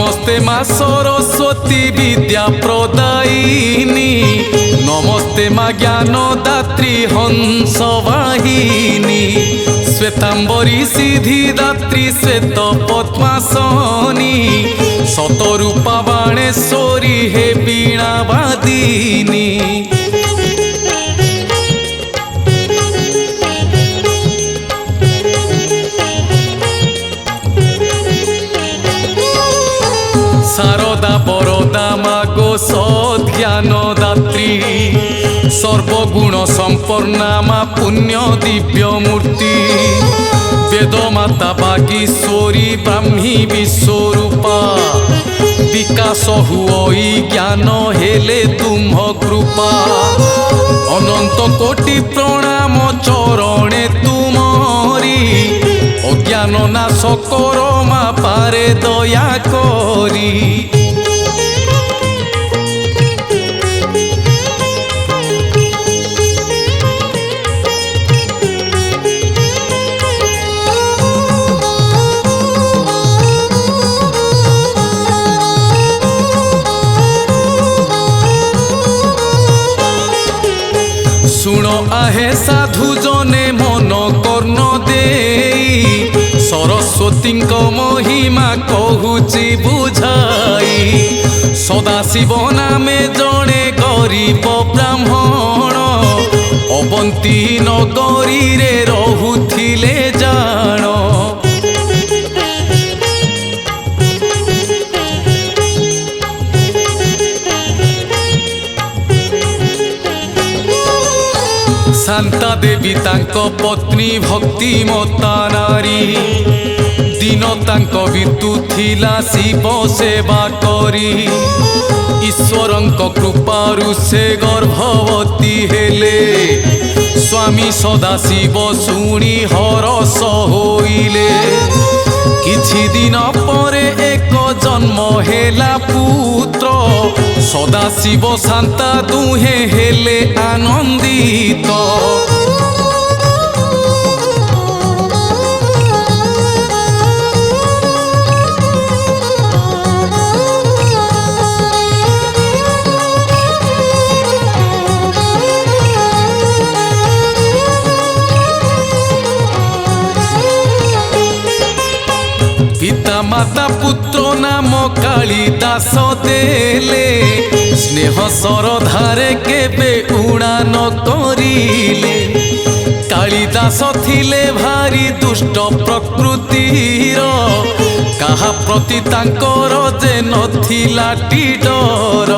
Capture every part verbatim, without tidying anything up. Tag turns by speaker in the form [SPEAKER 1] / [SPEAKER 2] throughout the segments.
[SPEAKER 1] नमस्ते माँ सरस्वती विद्या प्रदायिनी नमस्ते माँ ज्ञानदात्री हंस वाहिनी श्वेतांबरी सिद्धिदात्री श्वेत पद्मासनी शतरूपा बाणेश्वरी हे वीणावादिनी शारदा बरदा मागो सद्ज्ञानदात्री सर्वगुण संपन्ना मा पुण्य दिव्य मूर्ति वेदमाता बागीश्वरी ब्राह्मी विश्वरूपा विकास हुई ज्ञान हेले तुम कृपा अनंत कोटि प्रणाम चरणे तुमरी अज्ञान नाश कर मा पारे दया करी सुण आहे साधु जने मन कर्ण देई सरस्वती महिमा कहूची बुझाई सदाशिव नामे जने गरीब ब्राह्मण अवंती नगरी रे रहुथिले जान शांता देवी तांको पत्नी भक्तिमता नारी दिन तांको बीतुथिला शिव सेवा करी ईश्वरंक कृपारु से गर्भवती हेले स्वामी सदाशिव शुणी हरस होइले किछि दिन परे एक जन्म हेला पुत्र सदाशिव शांता दुहे हेले आनंदित पिता माता पुत्र नाम कालिदास देले स्नेह सरधारे केबे उड़ान करिले कालिदास थिले भारी दुष्ट प्रकृतिर कहा प्रति तांकर जे नथिला डर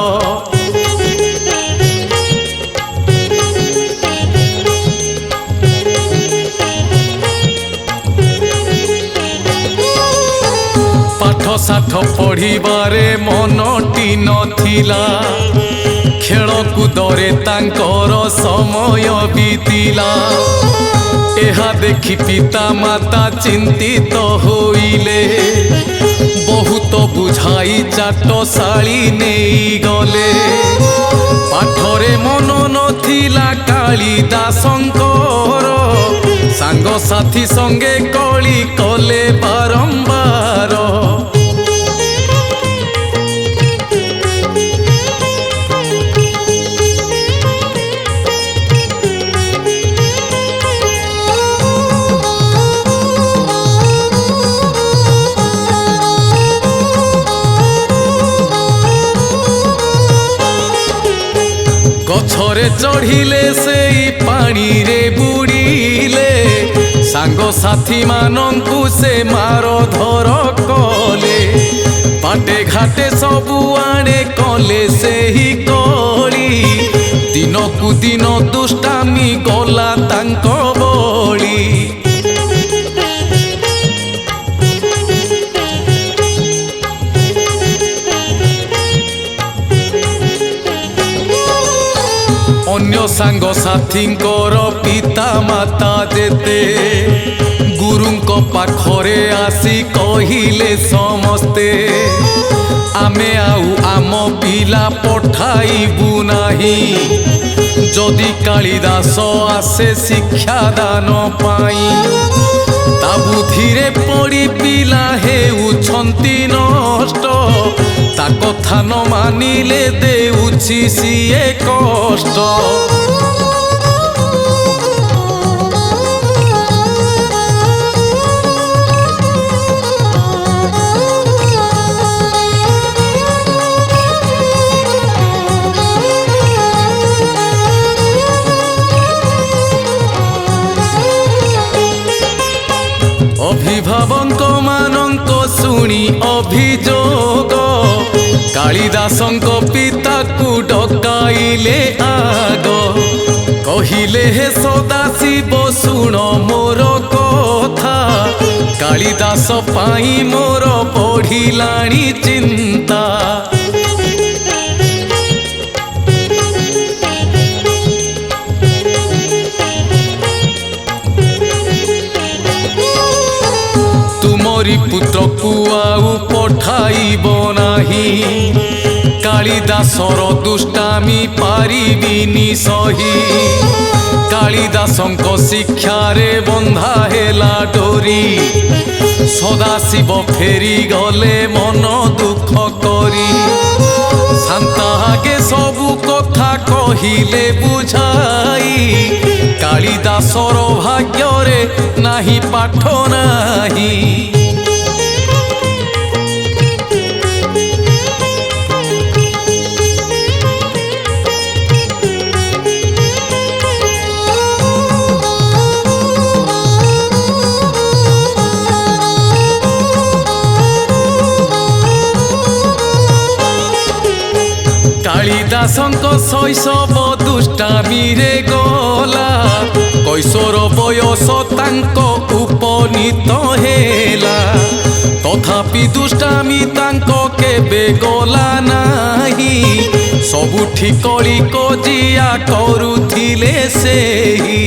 [SPEAKER 1] साठ पढ़िबारे मनटी नथिला खेलकूदरे तांकर समय बीतिला एहा देखि पिता माता चिंतित होइले बहुत बुझाई चाटशाली नहीं गले पाठरे मन नथिला कालिदासंकर सांग साथी संगे कली कले बारंबार गछरे चढ़िले से पानी रे बुड़िले सांग साथी मानंकु से मार धर कले बाटे घाटे सबु आणे कले से ही कली दिन कु दिन दुष्टामी गला तांक बली अन्य सांग साथींकर पिता माता जेते गुरुंक पाखरे आसी कहिले समस्ते आमे आउ आम पिला पठाइबु नाही जदि कालिदास आसे शिक्षा दान पाई ता बुद्धिरे पड़ी पिला हेउछंती नष्ट ता कथा न मानिले देउछि सिए कष्ट। अभिभावक मानक शुणी अभियोग कालिदासंक पिता को डकाइले आग कहिले हे सदाशिव शुण मोर कथा कालिदास पाई मोर बढ़िलाणी चिंता। तुमरी पुत्र को आउ पठाइब नाही कालिदासर दुष्टामी पारिबिनी सही कालिदासंक शिक्षारे बंधा हेला डोरी सदाशिव फेरी गले मन दुख करी शांतागे सबु कथा कहिले बुझाई कालिदासर भाग्यरे नाही पाठ नाही। कालिदासंक शैशव दुष्टामी रे गला कैशोर बयस तांको उपनीत हेला तथापि दुष्टामी तांको केबे गला नाही सबुठी कली कजिया करुथिले सेही।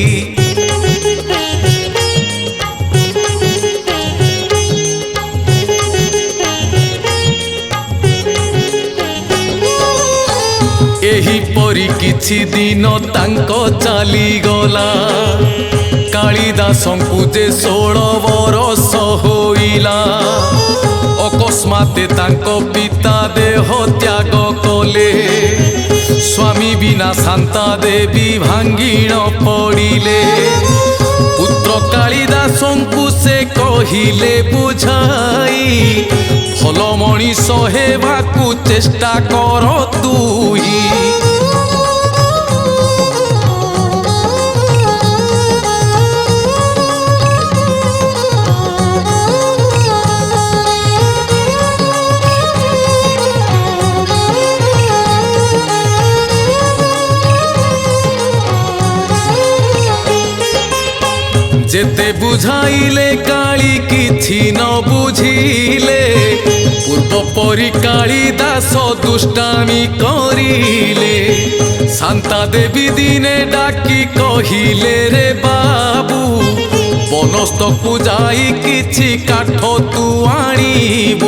[SPEAKER 1] एही परी किछि दिन तांको चाली गला कालिदासंकु जे षोल बरस होइला अकस्माते तांको पिता देह त्याग कले स्वामी बिना शांता देवी भांगिण पड़िले पुत्र कालिदासंकु से कहिले बुझाई भल मनीष हेबाकु चेष्टा कर तुही। जेते बुझाइले काली किछि न बुझिले पूर्व परी कालिदास दुष्टामी करिले शांता देवी दिने डाकी कहिले रे बाबू बनस्थ को जाई किछि काठ तू आनिबू।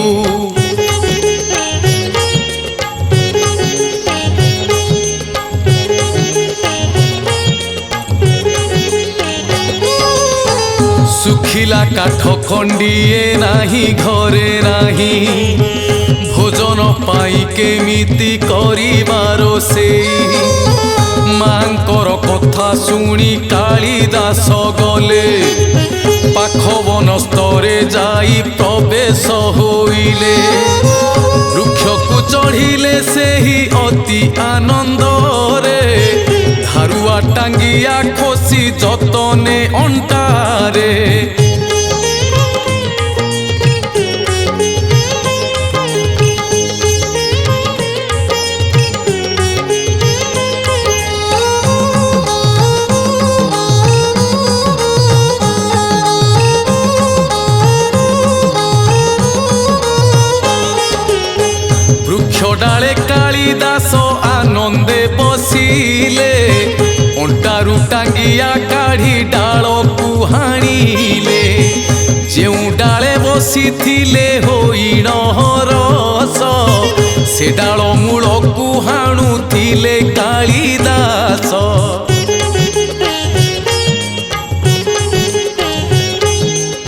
[SPEAKER 1] सुखिला काठ खंडिए नाही घरे नाही भोजन पाई केमिति करिबार से मांकर कथा शुणी कालिदास गले पाख वनस्तरे जाई प्रवेश होइले वृक्ष को चढ़िले सेही अति आनंद रे धारुआ टांगिया खोसी जतने अंटारे। वृक्ष डाले कालिदास आनंदे बसिले अंटारू टांगिया काढ़ी डाल को हाणिले जेउ डाले बसी थिले होइण रस से डाल मूल को हाणु थिले कालिदास।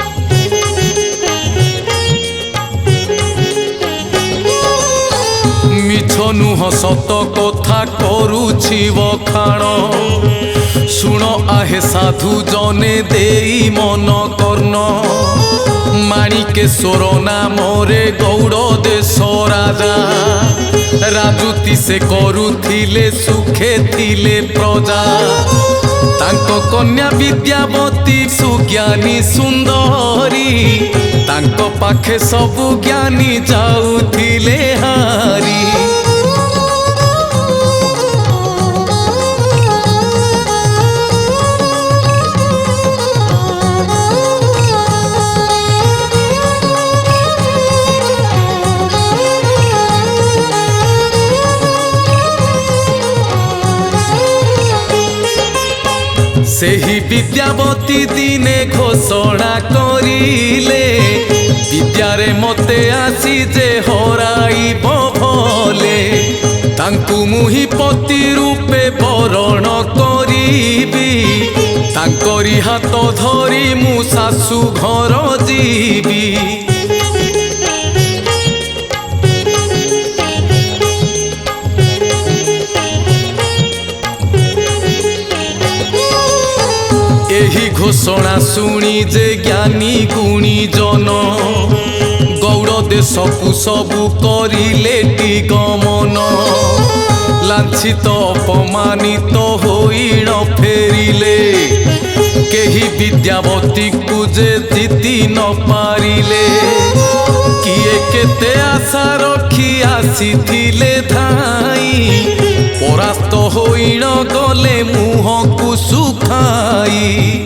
[SPEAKER 1] सत कथा करुछि बखाण शुण आहे साधु जने देई मन कर्ण माणिकेश्वर नामरे गौड़ देश राजा राजुति से करुथिले सुखे थिले प्रजा तांको कन्या विद्यावती सुज्ञानी सुंदरी तांको पाखे सबु ज्ञानी जाउथिले हारी सेही विद्यावती दिने घोषणा करिले विद्यारे मते आसी जे हराइब भले तांकु मुहि पति रूपे बरण करिबी तांकरी हाथ धरी मु सासु घर जीवी एही घोषणा शुणी जे ज्ञानी गुणी जन गौड़ देश को सबु करिले गमन लांछित अपमानित होइण फेरिले केही विद्यावती को जे जीति न पारिले किए केते आशा रखी आसीथिले धाई परास्त होइण गले मुह को सुखाई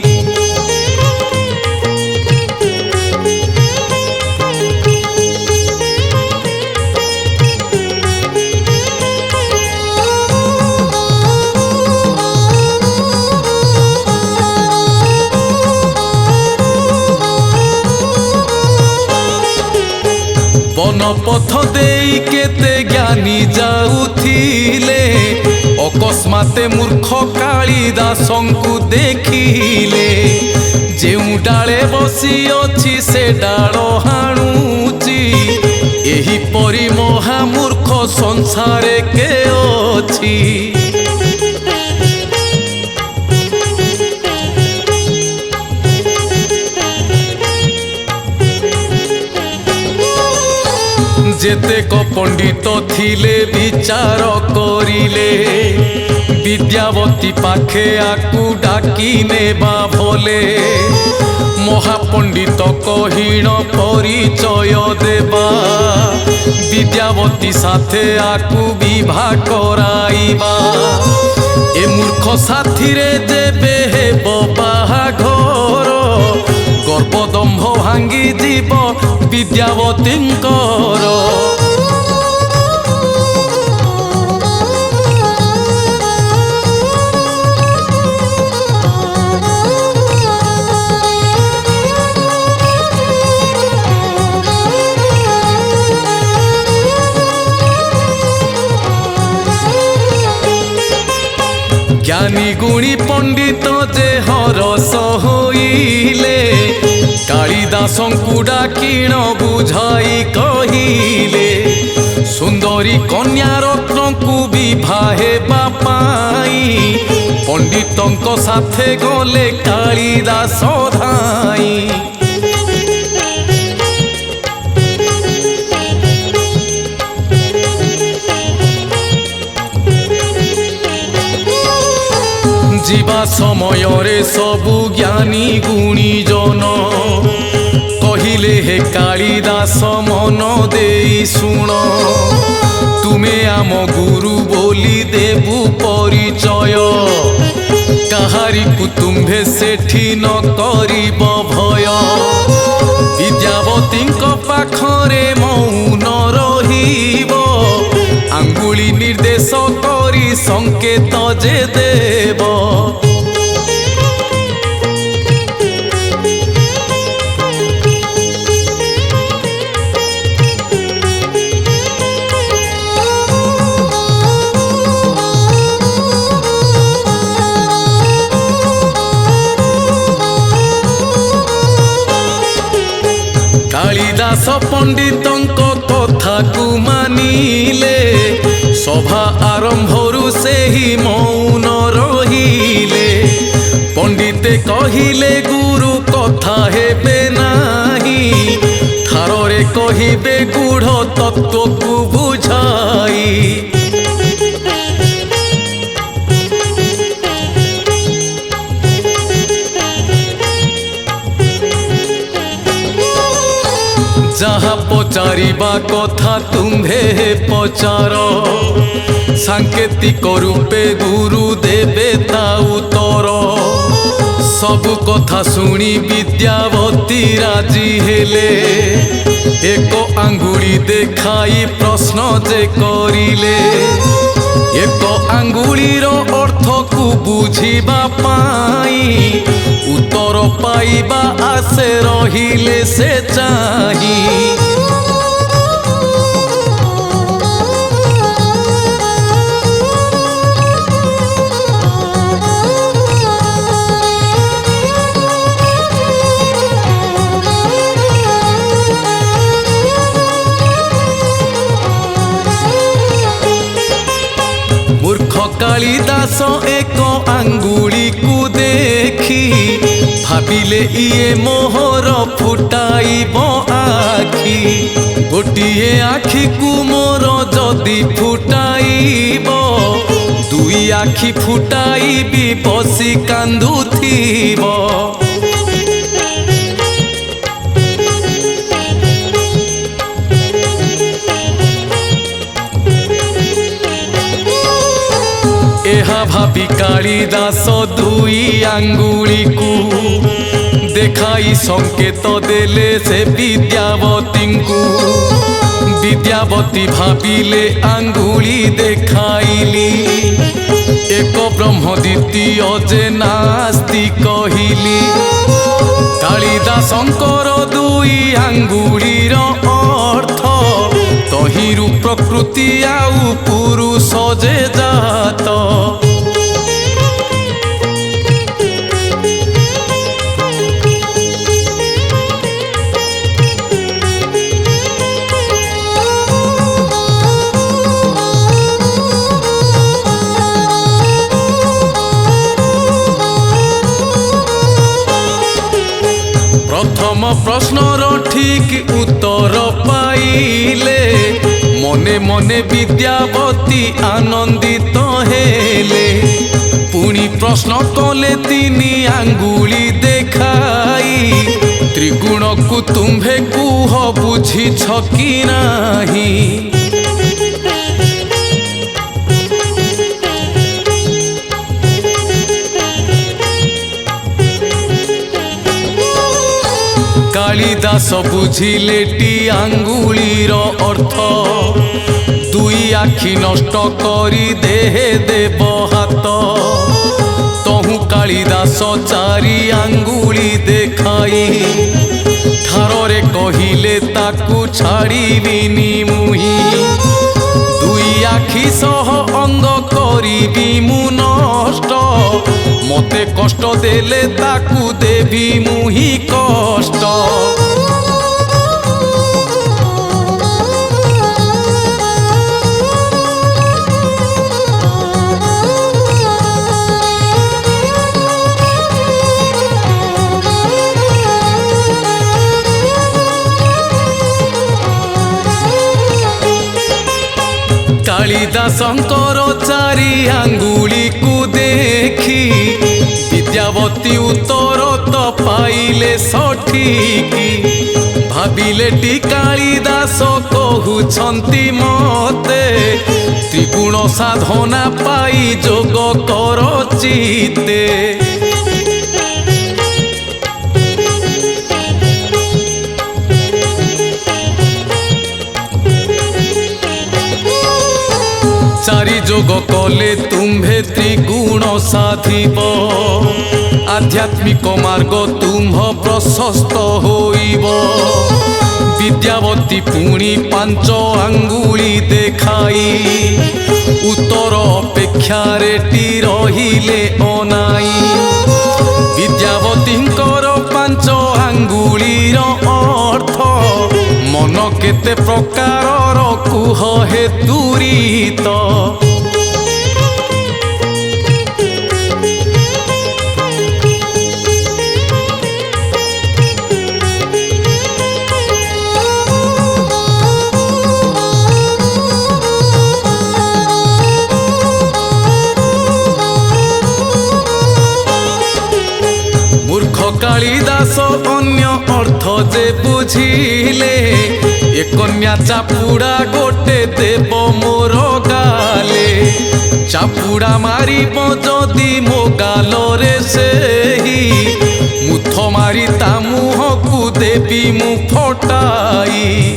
[SPEAKER 1] पथ देई केते ज्ञानी जाउथिले अकस्माते मूर्ख कालिदासंकु देखिले जेउ डाले बसी अछि से डाल हाणुची एही परि महामूर्ख संसारे के अछि जेतेक पंडित थिले विचार करिले विद्यावती पाखे आकु डाकी नेबा भले महापंडित कहिण परिचय देबा विद्यावती साथे आकु विवाह कराइबा ए मूर्ख साथी रे जेबे हेबो बाहाघर गर्भदम्भ भांगी जीव विद्यावतींकर ज्ञानी गुणी पंडित जे हरस होइले कालिदासंकु डाकिण बुझाई कहिले सुंदरी कन्या रत्नकु विवाहे बापाई पंडितंक साथे गले कालिदास धाई जीवा समय रे सबु ज्ञानी गुणी जन कहिले हे कालिदास मन देई सुन तुमे आम गुरु बोली देबु परिचय काहारी को तुम्भे सेठी न करिब भय विद्यावती पाखरे मौन रहिब आंगुली निर्देश करी संकेत जे देव कालिदास कालिदास पंडितंक कथा को मानिले सभा आरंभरु से ही मौन रहिले। पंडिते कहिले गुरु कथा हेबे नाही ठारे कहिबे गूढ़ तत्व को बुझाई। जहाँ पचारिबा कथा तुम्भे पचार सांकेतिक रूपे गुरु देवे ता उत्तर। सब कथा सुनी विद्यावती राजी हेले एक आंगुली देखाई प्रश्न जे करिले। एक आंगुलीर अर्थ को बुझिबा पाई उत्तर पाइबा आसे रहिले से चाही। मूर्ख कालिदास एक आंगुली को देखी भाविले इए मोहर फुटाइब आखि। गोटिए आखि को मोर जदि फुटाइब दुई आखि फुटाइबी बसी कांदुथिब। एहा भावी कालिदास दुई आंगुली को देखाई संकेत देले से विद्यावती को। विद्यावती भाविले आंगुली देखाइली एक ब्रह्म द्वितीय जे नास्ति कहिली। कालिदासंकर दुई आंगुलीर अर्थ तहिरु प्रकृति आउ पुरुष जे जात। प्रथम प्रश्नर ठीक उत्तर पाइले मने मने विद्यावती आनंदित हेले। पुणी प्रश्न कले तीनी आंगुली देखाई त्रिगुण को तुम्भे कुह बुझी छकी नाही। कालिदास बुझिले टी आंगुलीर अर्थ दुई आखि नष्ट करी देहे देव हाथ। तहु कालिदास चारि आंगुली देखाई ठारे कहिले ताकू छाड़िबिनी मुही। दुई आखि सह अंग करिबी मु नष्ट मते कष्ट देले ताकू देवी मुही कष्ट। कालिदासंकर चारि आंगुली को देखी विद्यावती उत्तर तो पाइले सठिकी। भाविले टी कालिदास कहउछंती मते त्रिगुण साधना पाई जोग कर चिते। चारि जोग कले तुम्भे त्रिगुण साधिब आध्यात्मिक मार्ग तुम्भ प्रशस्त होइब। विद्यावती पुणी पांच आंगुली देखाई उत्तर अपेक्षा टी रहिले अनाई। विद्यावतींकर पांच आंगुलीर अर्थ ମନ କେତେ ପ୍ରକାରର କୁହ ହେ ଦୂରିତ। কালিদাস অন্য অর্থ যে বুঝিলে এ কন্যা চাপুড়া গোটে দেব মোর গালে। চাপুড়া মারিব যদি মো গালরে সেহি মুথ মারি তা মুহকু দেবি মু ফটাই।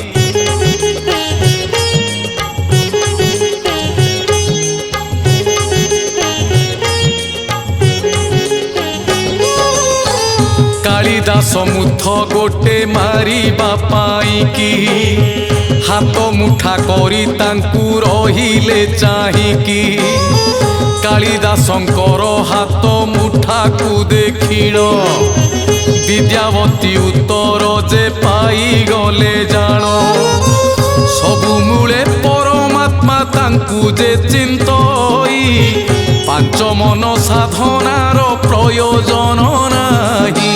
[SPEAKER 1] কালিদাস মুথ গোটে মারিবা পাইকি হাত মুঠা করি তাঙ্কু রহিলে চাহিকি। কালিদাসঙ্কর হাত মুঠাকু দেখিণ বিদ্যাবতী উত্তর যে পাইগলে জাণ। সবু মূলে পরমাত্মা তাঙ্কু যে চিন্তই পাঞ্চ মন সাধনার প্রয়োজন নাহি।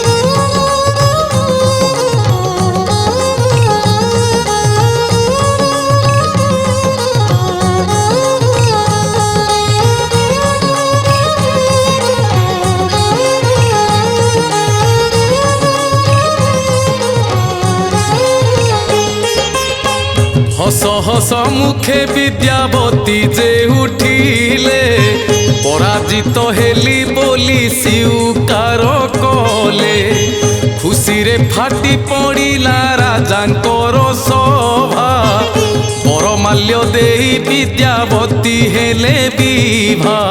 [SPEAKER 1] হস হস মুখে বিদ্যাবতী যে উঠিলে পরাজিত হেলি বলি স্বীকার কলে। খুশিরে ফাটি পড়িলা রাজাঙ্কর সভা বরমাল্য দেই বিদ্যাবতী হেলে বিভা।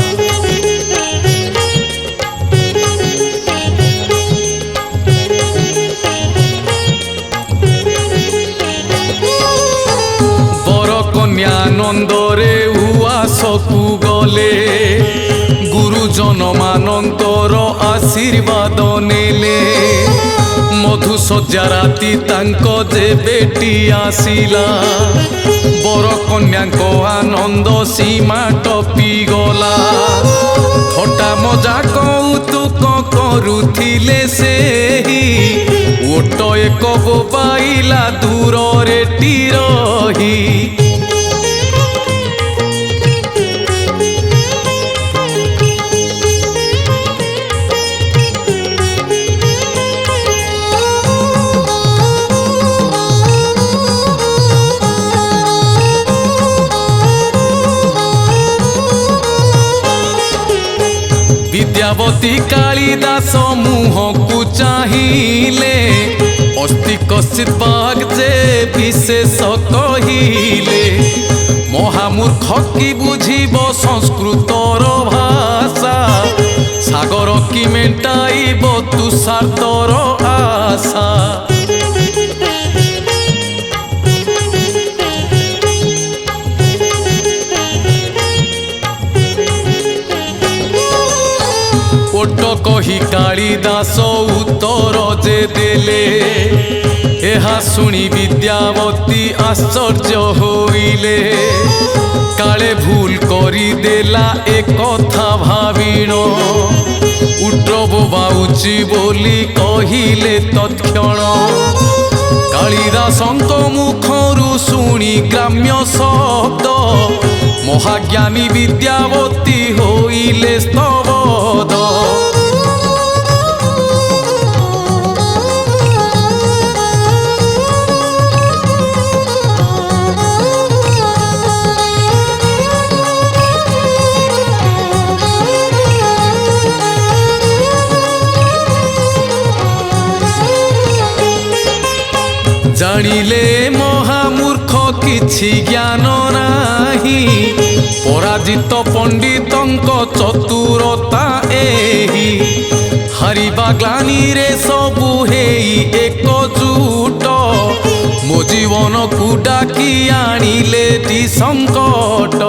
[SPEAKER 1] আনন্দরে উয়াসকু গলে গুরুজন মানন্দর আশীর্বাদ নেলে। মধুসজ্জা রাতি তাঙ্ক যে বেটি আসিলা বর কন্যাঙ্ক আনন্দ সীমা টপি গলা। ঠটা মজা কৌতুক করুথিলে সেহি ওট এক পাইলা দূରରେ টিরহি। বিদ্যাবতী কালিদাস মুহকু চাহিলে অস্তি কশ্চিৎ বাগ যে বিশেষ কহিলে। মহামূর্খ কি বুঝিব সংস্কৃতর ভাষা সাগর কি মেটাইব তুষার্তর আশা। ওট কহি কালিদাস উত্তর যে দেলে এহা শুনি বিদ্যাবতী আশ্চর্য হইলে। কালে ভুল করি দেলা এ কথা ভাবিণ উড্র বাউচি বলি কহিলে তৎক্ষণ। কালিদাসঙ্ক মুখরু শুনি গ্রাম্য শব্দ মহাজ্ঞানী বিদ্যাবতী হইলে স্তবদ। জানিলে মহামূর্খ କିଛି ଜ୍ଞାନ ନାହିଁ ପରାଜିତ ପଣ୍ଡିତଙ୍କ ଚତୁରତା ଏହି ହାରିବା ଗ୍ଲାନିରେ ସବୁ ହେଇ ଏକଜୁଟ ମୋ ଜୀବନକୁ ଡାକି ଆଣିଲେ ଟି ସଙ୍କଟ।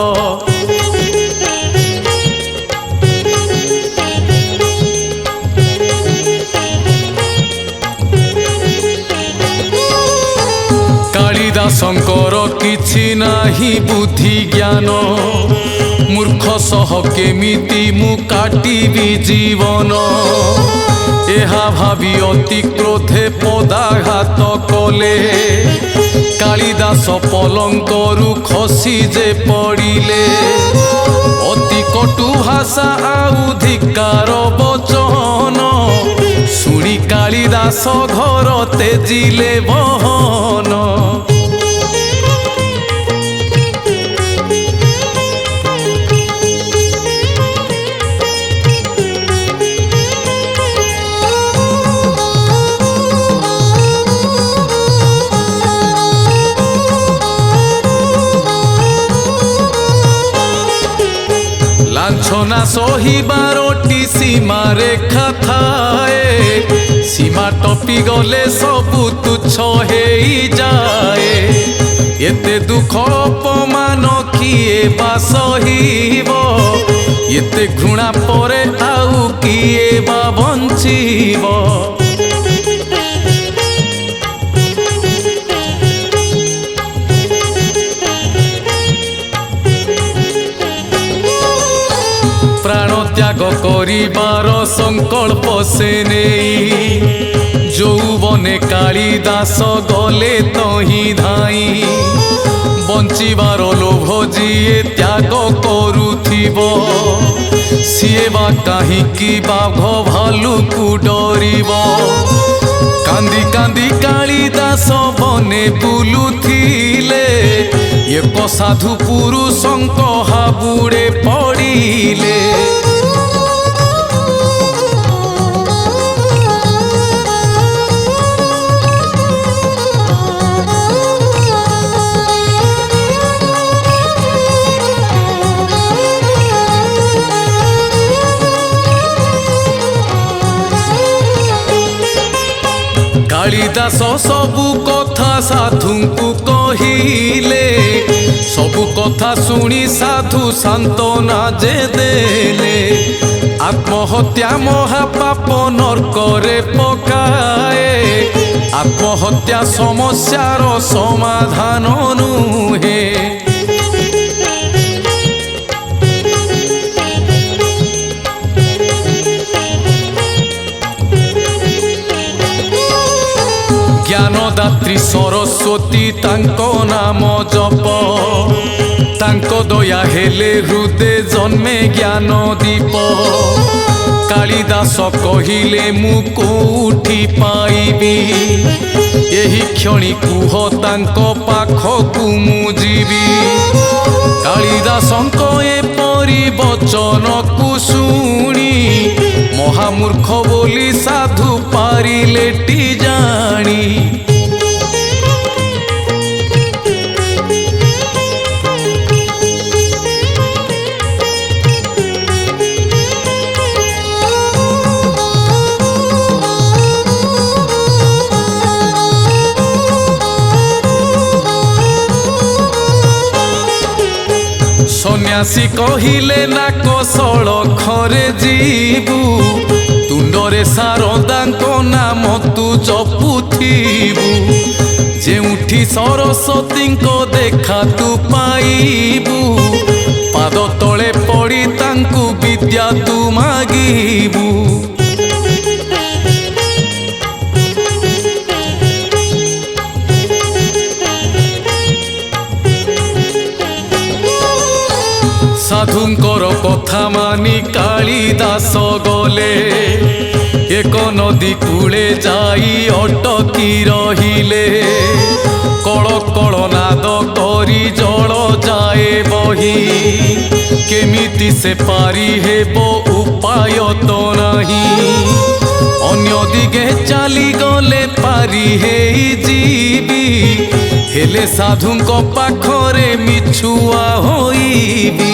[SPEAKER 1] कालिदासଙ୍କର କିଛି ନାହିଁ ବୁଦ୍ଧି ଜ୍ଞାନ ମୂର୍ଖ ସହ କେମିତି ମୁଁ କାଟିବି ଜୀବନ ଏହା ଭାବି ଅତି କ୍ରୋଧେ ପଦାଘାତ କଲେ କାଳିଦାସ ପଲଙ୍କରୁ ଖସି ଯେ ପଡ଼ିଲେ ଅତି କଟୁ ଭାଷା ଆଉ ଧିକାର ବଚନ ଶୁଣି କାଳିଦାସ ଘର ତେଜିଲେ ବହନ লাঞ্ছনা সহিবারটি সীমা রেখা থায়ে সীমা টপি গলে সবু তুচ্ছ হেই যায় এতে দুঃখ অপমান কিয়ে বা সহিব এতে ঘৃণা পরে আউ কিয়ে বা বঞ্চিব प्राण त्याग करिबार संकल्प से नहीं যৌবনে कालिदास गले तही धाई बंचिबार लोभ जिए त्याग करुथिब सिए बा काहींकि बाघ भालू को डरिब कांदी कांदी कालिदास बने बुलुथिले एक साधु पुरुषंक हाबुड़े पड़िले कालिदास सबु कथा साधु को कहिले सबु कथा सुनी साधु सांत्वना जे देले आत्महत्या महापाप नरकरे पकाए आत्महत्या समस्यार समाधान नुहे ज्ञानदात्री सरस्वती तांको नाम जप तांको दया हेले हृदय जन्मे ज्ञान दीप कालिदास कहिले मु कोठी पाइबी एही क्षणी कुह तांको पाखकु मु जीवी कालिदासंको एपरि वचन को शुणी महामूर्ख बोली साधु पारिले टी जानी सन्यासी कहिले ना कौशल खरे जीवु तुंडरे शारदांको नाम तू जपुथिबु जेउठी सरस्वती को देखा तू पाइबु पाद तले पड़ी तांकु विद्या तू मागिबु साधुंकर कथा मानी कालिदास गले एक नदी कूले जाई अटकी रहिले कल कल नाद करी जल जाए बही केमिति से पारी हेबो उपाय तो नहीं अन्य दिगे चली गले पारी हे जीवी हेले साधुंको पाखरे मिछुआ होइबी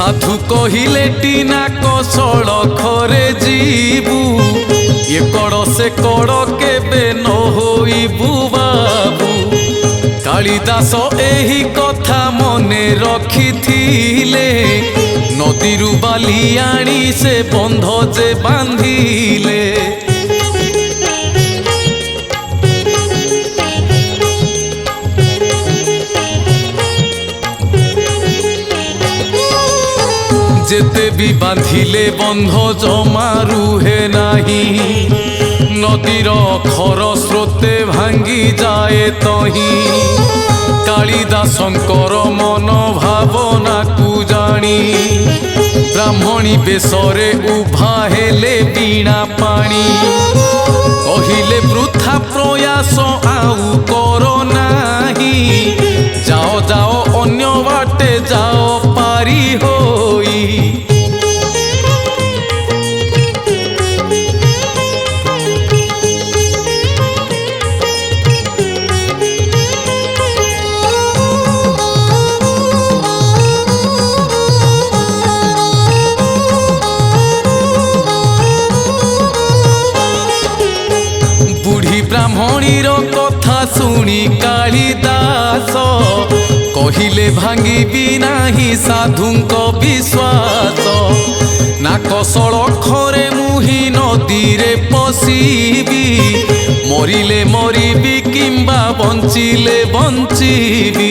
[SPEAKER 1] साधु कहिले टीना कौशल खरे जीवु ये कड़ से कड़ केबे न होइबु बाबू। कालिदास एही कथा मने रखिथिले नदीरु बाली आनी से बंध जे बांधिले। जेते भी बांधिले बंध जमा रुहे नाही नदीर खर स्रोते भांगी जाए तही। कालिदासंकर मन भावना को जानी ब्राह्मणी बेसरे उभा हेले बीणा पानी। कहिले वृथा प्रयास आउ कर नाही जाओ जाओ अन्य बाटे जाओ पारी होई। ब्राह्मणीर कथा सुनी कालिदास कहिले भांगी नाही साधुंक विश्वास। नाकसळ खरे मुही नदीरे पशिबी मरिले मरिबी किंबा बंचिले बंचिबी।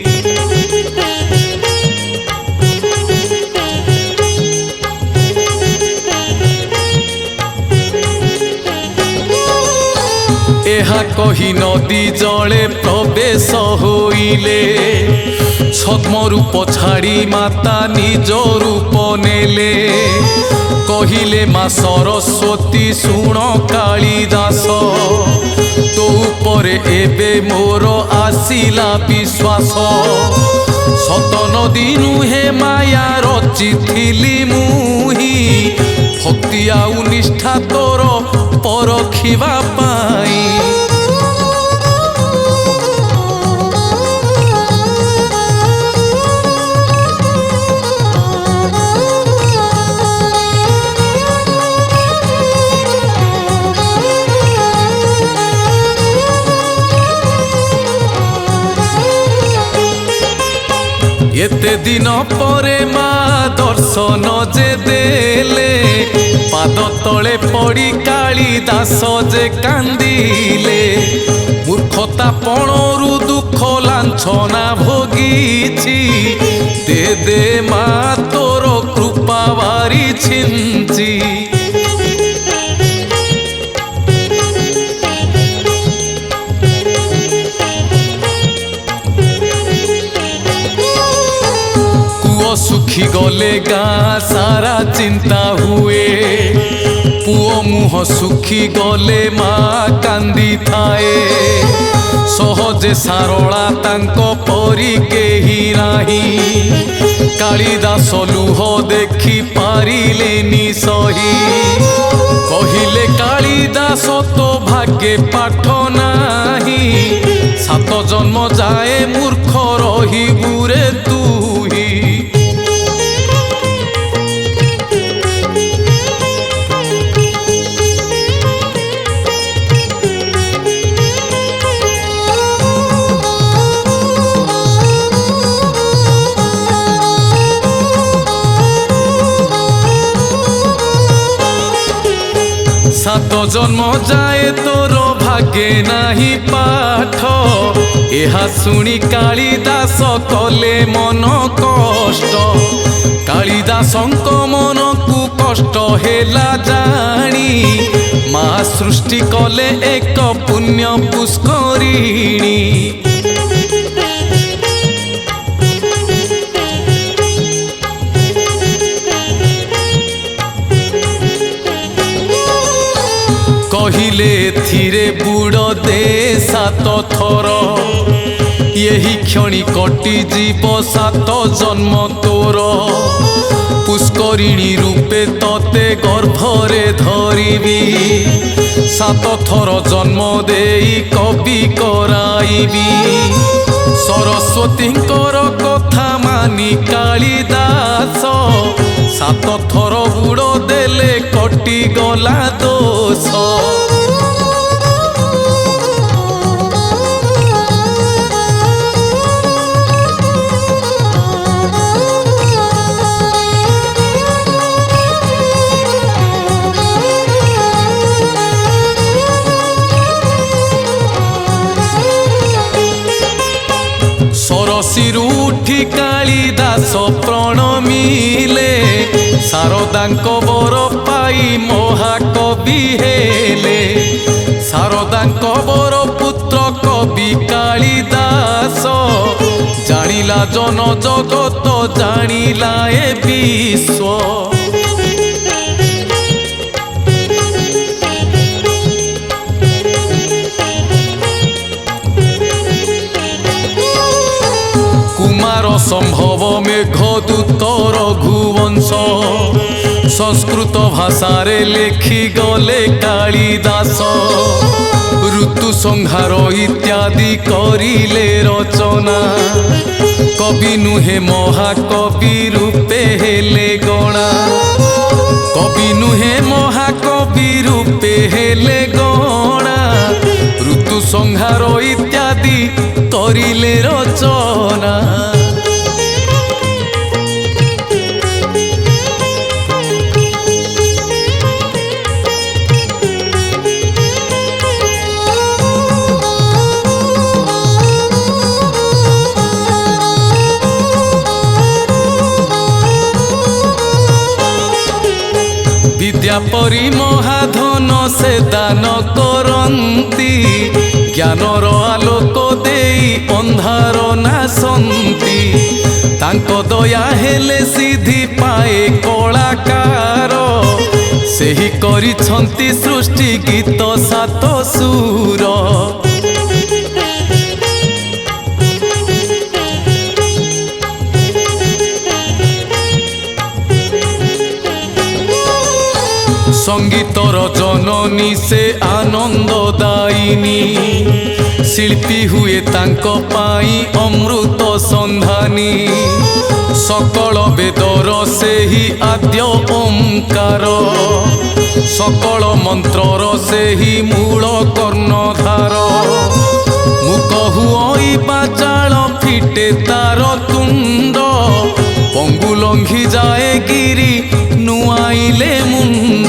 [SPEAKER 1] एहा कही नदी जले प्रवेश होइले छद्म रूप छाड़ी माता निज रूप नेले। कहिले मा सरस्वती सुण कालिदास तो उपरे एबे मोर आसिला विश्वास। सत नदी नुहे माया रचिथिली मुही भक्ति आउ निष्ठा तोर परखिबा पाई। एते दिन परे मा दर्शन जे देले पाद तले पड़ी कालिदास जे कांदिले। मूर्खता पणरु दुख लांछना भोगीछि दे दे मा तोर कृपा बारी छिंची। सुखी गले गाँ सारा चिंता हुए पुओ मुह सुखी गले माँ कांदी थाए। सहजे सारला तांको परी केही नाही कालिदास लुह देखी पारिलेनी सही। कहिले कालिदास तो भाग्ये पाठ नाही सात जन्म जाए मूर्ख रहिबु रे तुही। सात जन्म जाए तोर भाग्ये नाही पाठ एहा सुनी कालिदास कले मन कष्ट। कालिदासंक मन को कष्ट हेला जानी मा सृष्टि कले एक पुण्य पुष्करिणी। कहिले थिरे बुड़ दे सात थर यही क्षणी कटि जीव सात जन्म तोर। पुष्करिणी रूपे तते गर्भरे धरिबी सात थर जन्म देई कवि कराइबी। सरस्वतींकर कथा महाज्ञानी कालिदास सात थर बुड़ देले कटी गला दोष। सरसीरु उठी कालिदास प्रणमिले शारदांक बर पाई महाकवि हेले। शारदांक बर पुत्र कवि कालिदास जानिला जन जगत जानिला ए विश्व। संभव मेघदूत रघुवंश संस्कृत भाषा रे लेखि गले कालिदास। ऋतु संहार इत्यादि करिले रचना कवि नुहे महाकवि रूपे हेले गणा। कवि नुहे महाकवि रूपे हेले गणा ऋतु संहार इत्यादि करिले रचना। विद्या परी महाधन से दान करंती ज्ञानर आलोक देई अंधार नासंती। तांको दया हेले सिद्धि पाए कलाकार सेही करिछंती सृष्टि गीत सात सुर। संगीतर जननी से आनंद दायिनी शिल्पी हुए तांको पाई अमृत संधानी। सकल वेदर से ही आद्य ओंकार सकल मंत्रर से ही मूल कर्णधार। मुख हुई बाचाल फिटे तार तुंड पंगु लंघी जाए गिरी नुआइले मुंड।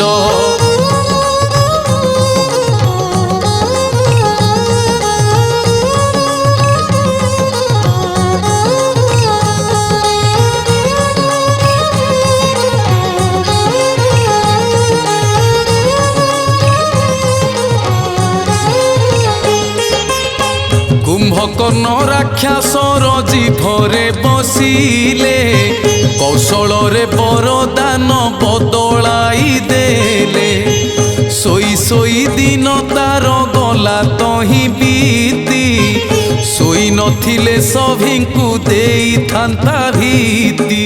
[SPEAKER 1] कुंभकर्ण राक्षसर जीभरे बसिले कौशल रे बरदान बदलाई देले। सोई सोई दिन तार गला तही बीती सोई नथिले सभिंकु देई थांता भीति।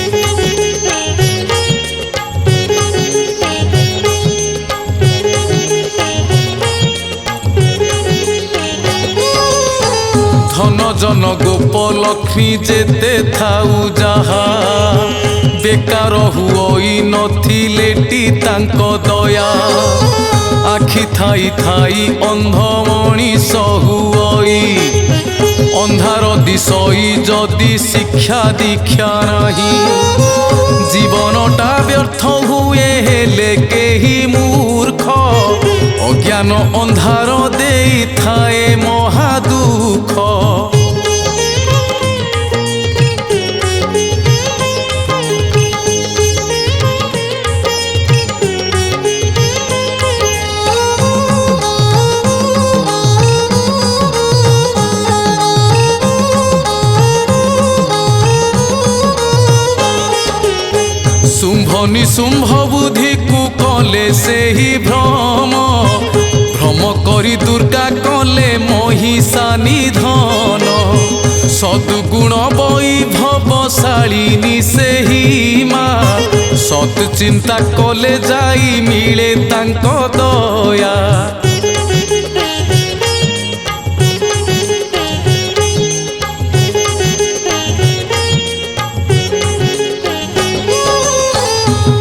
[SPEAKER 1] धन जन गोप लक्ष्मी जेते थाउ जहा बेकार हुई नथिलेटी तांको दया। आखि थाई थाई अंध मनीष हुई अंधार दिशई जदि शिक्षा दीक्षा नहीं जीवनटा व्यर्थ हुए हेले केही मूर्ख। अज्ञान अंधार देई थाए महादुख। शुंभ निशुंभ बुद्धि को कले से ही भ्रम भ्रम करी दुर्गा कले महिषा निधन। सद्गुण वैभवशालिनी से ही माँ सत चिंता कले जाई मिले तांको दया।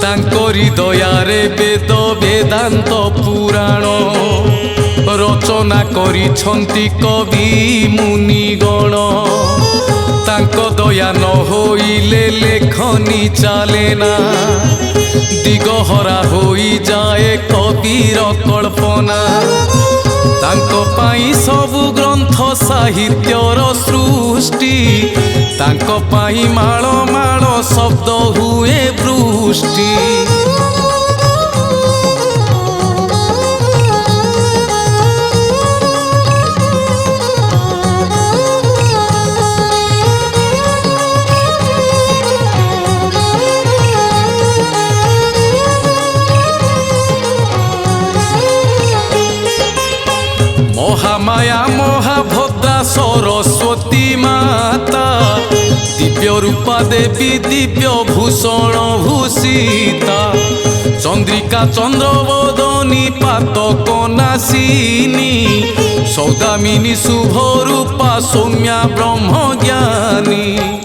[SPEAKER 1] ତାଙ୍କରି ଦୟାରେ ବେଦ ବେଦାନ୍ତ ପୁରାଣ ରଚନା କରିଛନ୍ତି କବି ମୁନିଗଣ। ତାଙ୍କ ଦୟା ନ ହୋଇଲେ ଲେଖନି ଚାଲେନା, ଦିଗହରା ହୋଇଯାଏ କବିର କଳ୍ପନା। ତାଙ୍କ ପାଇଁ ସବୁ ଗ୍ରନ୍ଥ ସାହିତ୍ୟର ସୃଷ୍ଟି, ତାଙ୍କ ପାଇଁ ମାଳ ମାଳ ଶବ୍ଦ ହୁଏ ବୃଷ୍ଟି। ମହାମାୟା ମହାଭଦ୍ରା ସରସ୍ୱତୀ ମାତା, ଦିବ୍ୟ ରୂପା ଦେବୀ ଦିବ୍ୟ ଭୂଷଣ ଭୂଷିତା। ଚନ୍ଦ୍ରିକା ଚନ୍ଦ୍ରବଦନୀ ପାତକ ନାସିନୀ, ସୌଦାମିନୀ ଶୁଭ ରୂପା ସୌମ୍ୟା ବ୍ରହ୍ମଜ୍ଞାନୀ।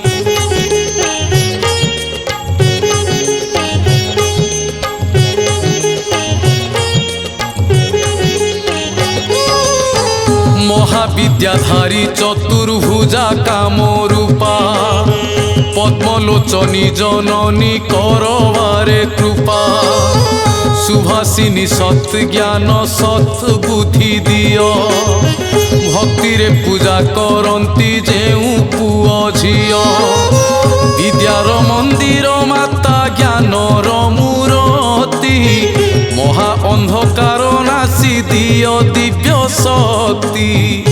[SPEAKER 1] মহাবিদ্যাধারী চতুর্ভুজা কামরূপা, পদ্মলোচনী জননী করবারে কৃপা। সুভাষিনী সৎ জ্ঞান সৎ বুদ্ধি দিও, ভক্তিরে পূজা করন্তি যেউ পুଅ ঝিଅ। বিদ্যার মন্দির মাতা জ্ঞানর মূরতি, মহা অন্ধকার নাশি দিও দিব্য শক্তি।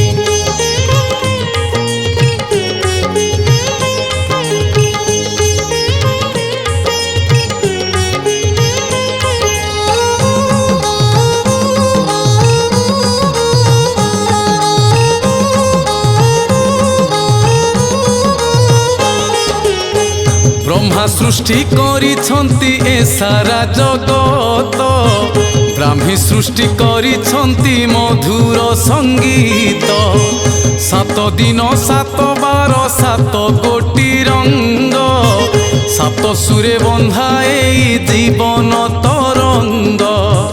[SPEAKER 1] ব্রহ্মা সৃষ্টি করিছন্তি এ সারা জগত, ব্রাহ্মী সৃষ্টি করিছন্তি মধুর সঙ্গীত। সাত দিন সাত বার সাত কোটি রঙ্গ, সাত সুরে বন্ধা এই জীবন তরঙ্গ।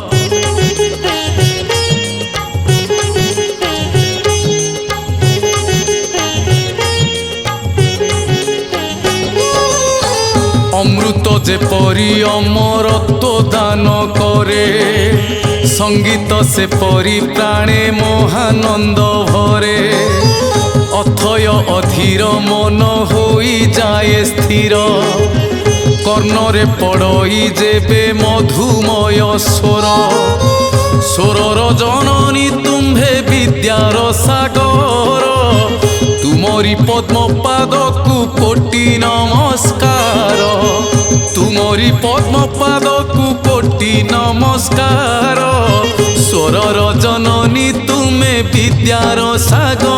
[SPEAKER 1] অমৃত যেপরি অমরত্ব দান করে, সঙ্গীত সেপরি প্রাণে মহানন্দ ভরে। অথয় অধীর মন হই যায় স্থির, কর্ণরে পড়ই যেবে মধুময় স্বর। স্বরর জননী তুম্ভে বিদ্যার সাগর, তুমরি পদ্মপাদকু কোটি নমস্কার। তুমরি পদ্মপাদকু কোটি নমস্কার, স্বরর জননী তুমে বিদ্যার সাগর।